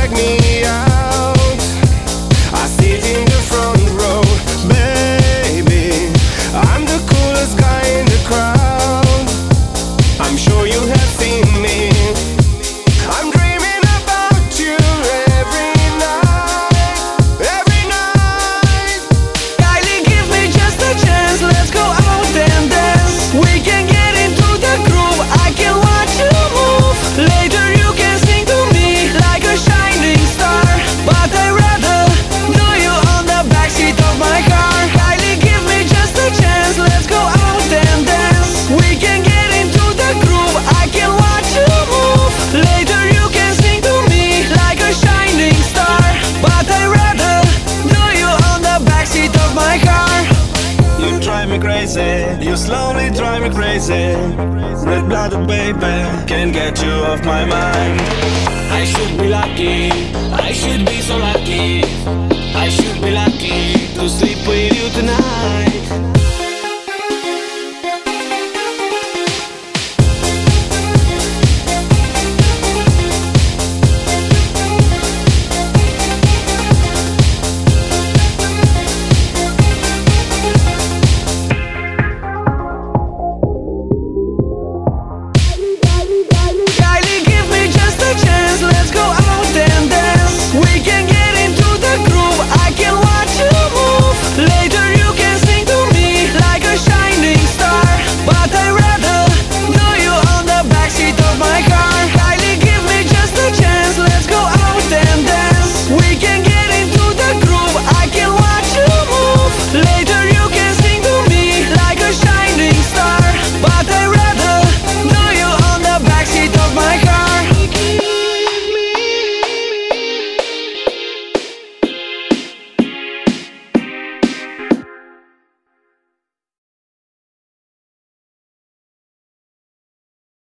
drag me out. I sit in the front row, baby. I'm the coolest guy in the crowd. I'm sure you have seen me. I'm dreaming about you every night, every night. Kylie, give me just a chance, let's go out and dance. We can get into the groove, I can watch you move. Later you can sing to me like a shining star, but I'd rather know you on the backseat of my car. Kylie, give me just a chance, let's go out and dance. We can get into the groove, I can watch you move. Later you can sing to me like a shining star, but I'd rather know you on the backseat of my car. You drive me crazy, you slowly drive me crazy. Red-blooded baby, can't get you off my mind. I should be lucky, I should be so lucky. I should be lucky to sleep with you tonight.